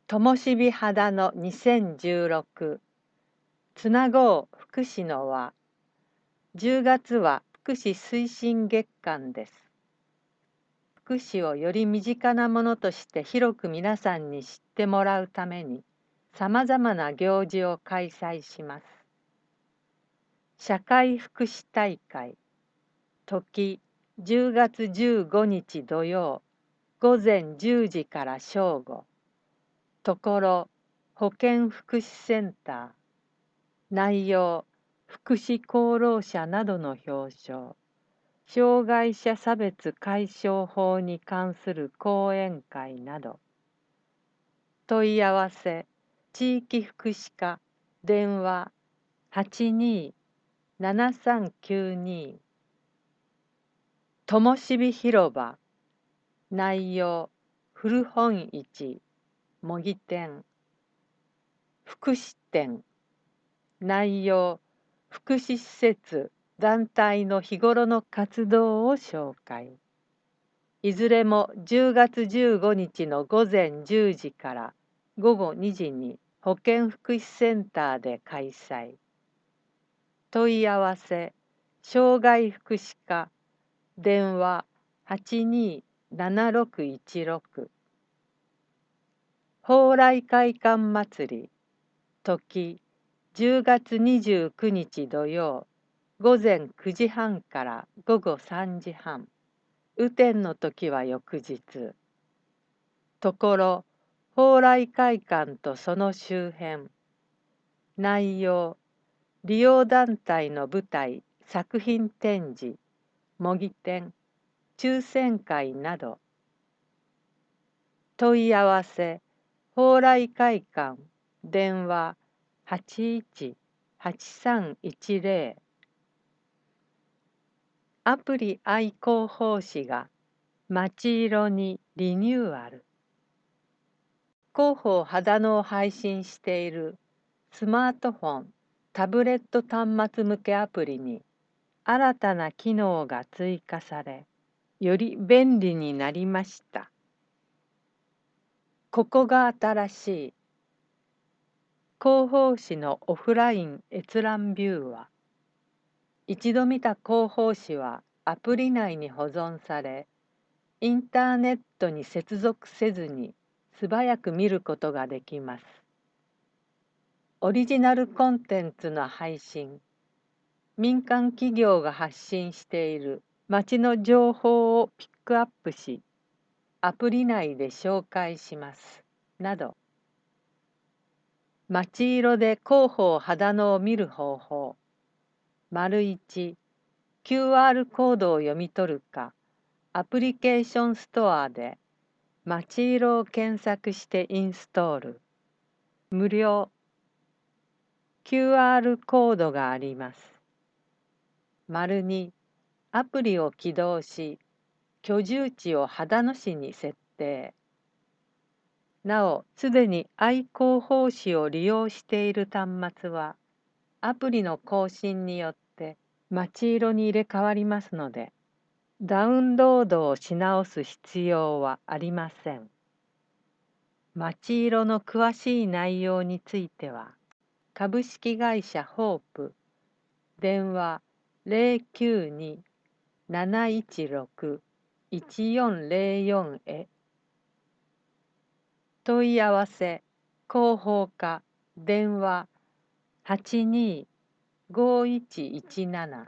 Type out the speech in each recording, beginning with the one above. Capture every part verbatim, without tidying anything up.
ともしび肌のにせんじゅうろくつなごう福祉の輪。じゅうがつは福祉推進月間です。福祉をより身近なものとして広く皆さんに知ってもらうために、さまざまな行事を開催します。社会福祉大会、時じゅうがつじゅうごにち土曜、午前じゅうじから正午。ところ、保健福祉センター。内容、福祉功労者などの表彰。障害者差別解消法に関する講演会など。問い合わせ、地域福祉課、電話はちにーななさんきゅうに。ともしび広場。内容、古本市、模擬店。福祉展。内容、福祉施設、団体の日頃の活動を紹介。いずれもじゅうがつじゅうごにちの午前じゅうじから午後にじに保健福祉センターで開催。問い合わせ、障害福祉課、電話はちにーななろくいちろく。蓬莱会館祭り、時じゅうがつにじゅうくにち土曜、午前くじはんから午後さんじはん。雨天の時は翌日。ところ、蓬莱会館とその周辺。内容、利用団体の舞台、作品展示、模擬店、抽選会など。問い合わせ、蓬莱会館、電話はちいちはちさんいちぜろ。アプリ愛好奉仕が街色にリニューアル。広報秦野を配信しているスマートフォン、タブレット端末向けアプリに新たな機能が追加され、より便利になりました。ここが新しい。広報誌のオフライン閲覧ビューは、一度見た広報誌はアプリ内に保存され、インターネットに接続せずに素早く見ることができます。オリジナルコンテンツの配信、民間企業が発信している街の情報をピックアップし、アプリ内で紹介します。など、街色で広報秦野を見る方法。丸いち、キューアール コードを読み取るか、アプリケーションストアで街色を検索してインストール。無料。キューアール コードがあります。丸に、アプリを起動し、居住地を秦野市に設定。なお、すでに愛好奉仕を利用している端末は、アプリの更新によって街色に入れ替わりますので、ダウンロードをし直す必要はありません。街色の詳しい内容については、株式会社ホープ、電話ゼロきゅうにーなないちろくいちよんゼロよんへ。問い合わせ、広報課、電話はちにーごいちいちなな。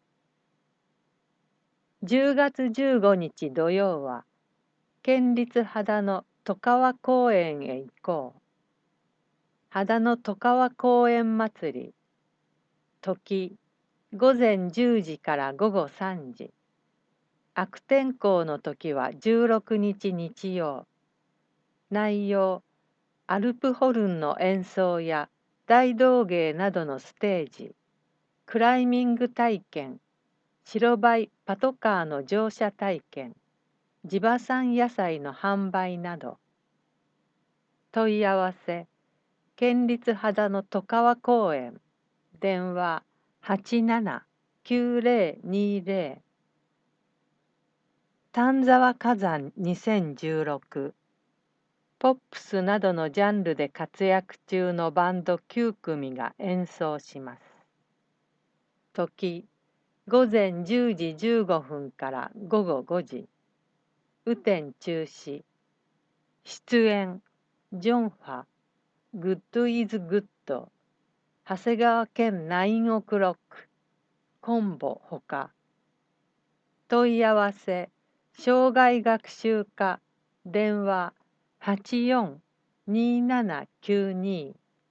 じゅうがつじゅうごにち土曜は、県立秦野戸川公園へ行こう。秦野戸川公園祭り。時、午前じゅうじから午後さんじ。悪天候の時はじゅうろくにち日曜。内容、アルプホルンの演奏や大道芸などのステージ、クライミング体験、白バイパトカーの乗車体験、地場産野菜の販売など。問い合わせ、県立秦野戸川公園、電話はちななきゅうゼロにゼロ。丹沢火山にせんじゅうろく。 ポップスなどのジャンルで活躍中のバンドきゅうくみが演奏します。時、午前じゅうじじゅうごふんから午後ごじ。雨天中止。出演、ジョンファ、グッドイズグッド、長谷川健ナインオクロック、コンボほか。問い合わせ、障害学習課、電話はちよんにーななきゅうに。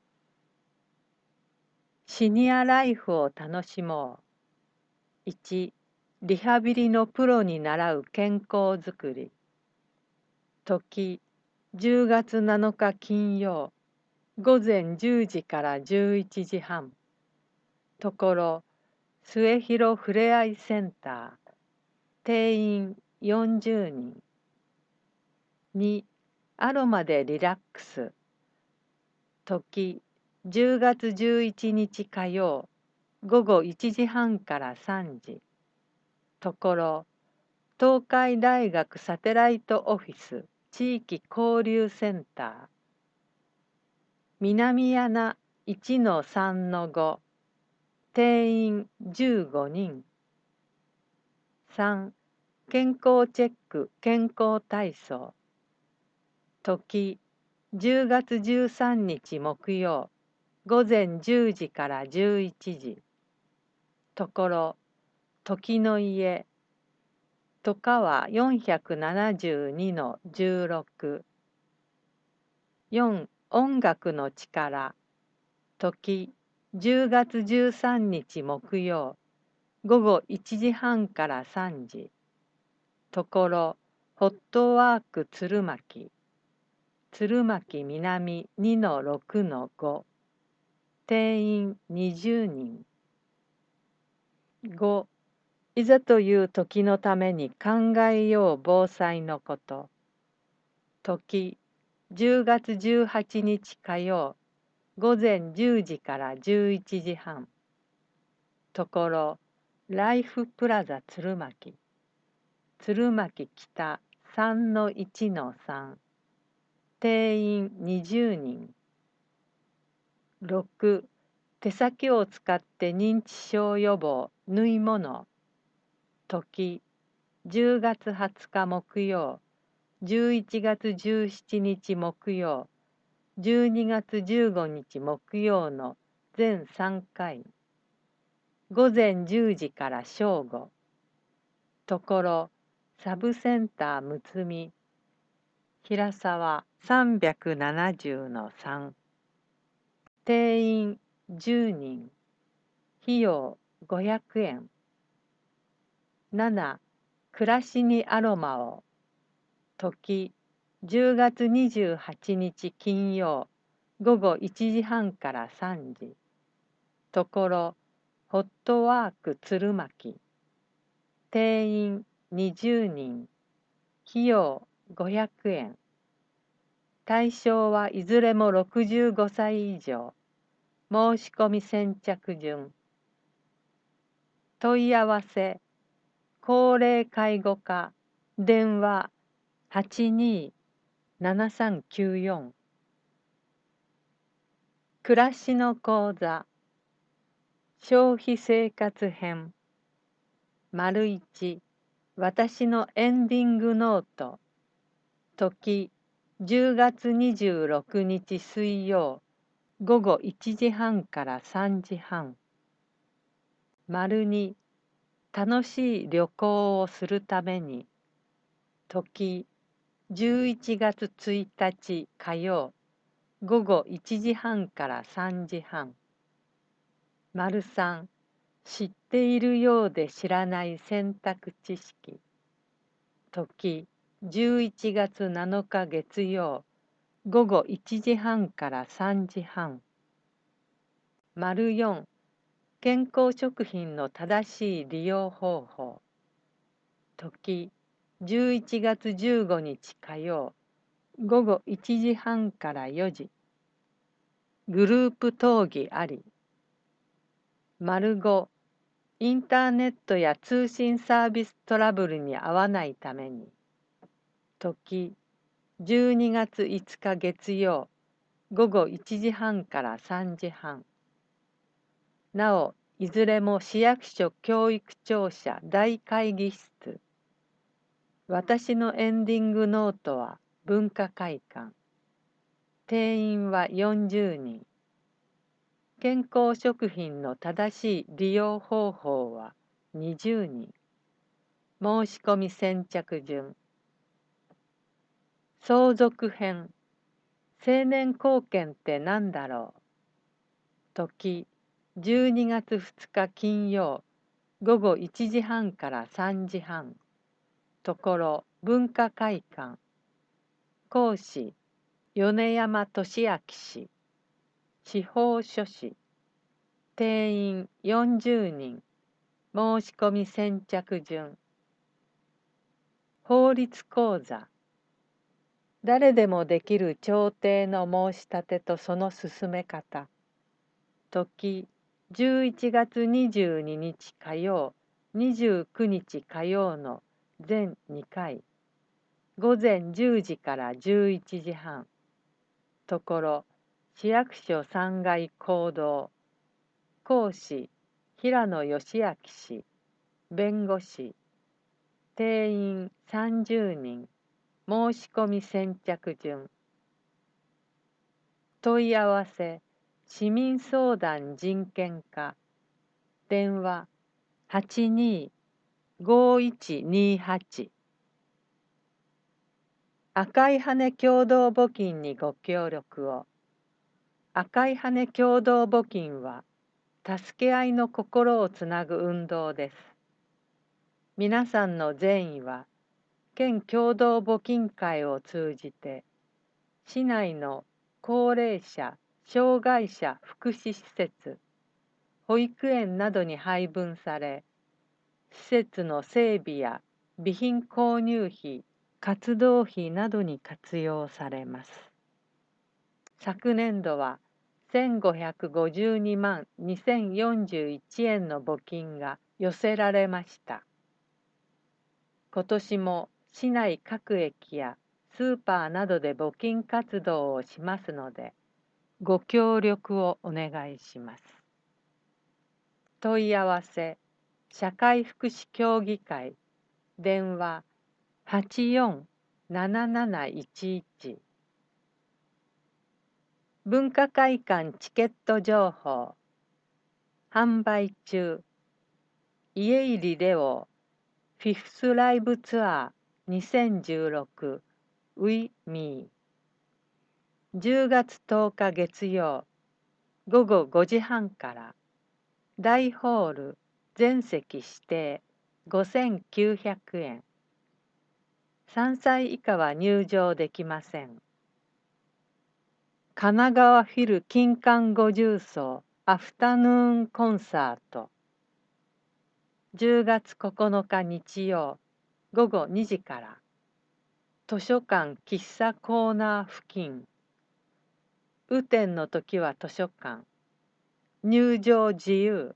シニアライフを楽しもう。いち、リハビリのプロに習う健康づくり。時、じゅうがつなのか金曜、午前じゅうじからじゅういちじはん。ところ、末広ふれあいセンター。定員よんじゅうにん。に、アロマでリラックス。時、じゅうがつじゅういちにち火曜、午後いちじはんからさんじ。ところ、東海大学サテライトオフィス地域交流センター。南柳 いちのさんのご。定員じゅうごにん。さん、健康チェック健康体操。時、じゅうがつじゅうさんにち木曜、午前じゅうじからじゅういちじ。ところ、時の家、とかはよんひゃくななじゅうにのじゅうろく。よん、音楽の力。時、じゅうがつじゅうさんにち木曜、午後いちじはんからさんじ。ところ、ホットワーク鶴巻。鶴巻南 にのろくのご。定員にじゅうにん。ご、いざという時のために考えよう防災のこと。時、じゅうがつじゅうはちにち火曜、午前じゅうじからじゅういちじはん。ところ、ライフプラザ鶴巻。鶴巻北 さんのいちのさん。定員にじゅうにん。ろく、手先を使って認知症予防縫い物。時、じゅうがつはつか木曜、じゅういちがつじゅうしちにち木曜、じゅうにがつじゅうごにち木曜の全さんかい。午前じゅうじから正午。ところ、サブセンターむつみ。平沢さんびゃくななじゅうのさん。定員じゅうにん。費用ごひゃくえん。なな、暮らしにアロマを。時、じゅうがつにじゅうはちにち金曜、午後いちじはんからさんじ。ところ、ホットワーク鶴巻。定員にじゅうにん。費用ごひゃくえん。対象はいずれもろくじゅうごさい以上。申し込み先着順。問い合わせ、高齢介護課、電話はちにーななさんきゅうよん。暮らしの講座、消費生活編。丸いち、私のエンディングノート。時、じゅうがつにじゅうろくにち水曜、午後いちじはんからさんじはん。丸に、楽しい旅行をするために。時、じゅういちがつついたち火曜、午後いちじはんからさんじはん。丸さん、知っているようで知らない選択知識。時、じゅういちがつなのか月曜、午後いちじはんからさんじはん。丸よん、健康食品の正しい利用方法。時、じゅういちがつじゅうごにち火曜、午後いちじはんからよじ。グループ討議あり。丸ご、インターネットや通信サービストラブルに遭わないために。時、 じゅうにがついつか月曜午後いちじはんからさんじはん。なお、いずれも市役所教育庁舎大会議室。私のエンディングノートは文化会館。定員はよんじゅうにん。健康食品の正しい利用方法はにじゅうにん。申し込み先着順。相続編。成年後見って何だろう。時、じゅうにがつふつか金曜、午後いちじはんからさんじはん。ところ、文化会館。講師、米山俊明氏。司法書士。定員よんじゅうにん。申し込み先着順。法律講座。誰でもできる調停の申し立てとその進め方。時、じゅういちがつにじゅうににち火曜、にじゅうくにち火曜の全にかい。午前じゅうじからじゅういちじはん。ところ、市役所さんがい講堂。講師、平野義明氏。弁護士。定員さんじゅうにん。申し込み先着順。問い合わせ、市民相談人権課。電話はちにーごーいちにーはち。赤い羽共同募金にご協力を。赤い羽共同募金は、助け合いの心をつなぐ運動です。皆さんの善意は、県共同募金会を通じて、市内の高齢者、障害者福祉施設、保育園などに配分され、施設の整備や備品購入費、活動費などに活用されます。昨年度はせんごひゃくごじゅうにまんにせんよんじゅういちえんの募金が寄せられました。今年も市内各駅やスーパーなどで募金活動をしますので、ご協力をお願いします。問い合わせ、社会福祉協議会、電話はちよんなななないちいち。文化会館チケット情報。販売中。家入りレオフィフスライブツアーにせんじゅうろく with me。じゅうがつとおか月曜午後ごじはんから大ホール全席指定ごせんきゅうひゃくえん。さんさい以下は入場できません。神奈川フィル金環五重奏アフタヌーンコンサート。じゅうがつここのか日曜午後にじから。図書館喫茶コーナー付近。雨天の時は図書館。入場自由。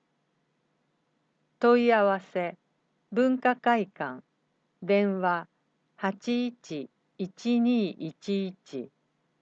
問い合わせ、文化会館。電話はちいちいちにいちいち。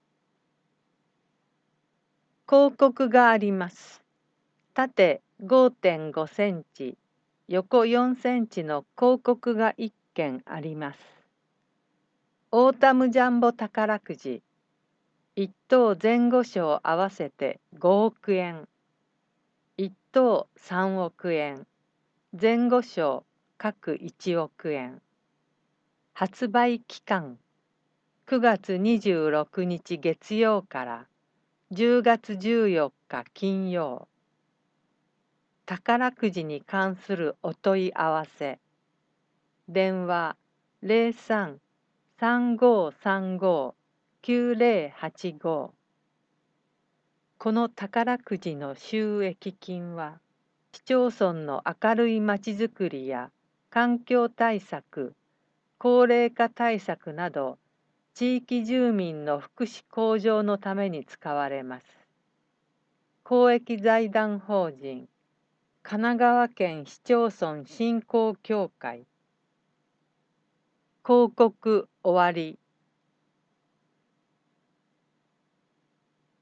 広告があります。縦 ごてんごセンチ、横よんセンチの広告がいっけんあります。オータムジャンボ宝くじ、いっ等前後賞合わせてごおくえん、いっ等さんおくえん、前後賞各いちおくえん。発売期間、くがつにじゅうろくにち月曜からじゅうがつじゅうよっか金曜。宝くじに関するお問い合わせ。電話ゼロさん さんごさんご きゅうゼロはちご。この宝くじの収益金は、市町村の明るいまちづくりや環境対策、高齢化対策など、地域住民の福祉向上のために使われます。公益財団法人神奈川県市町村振興協会。広告終わり。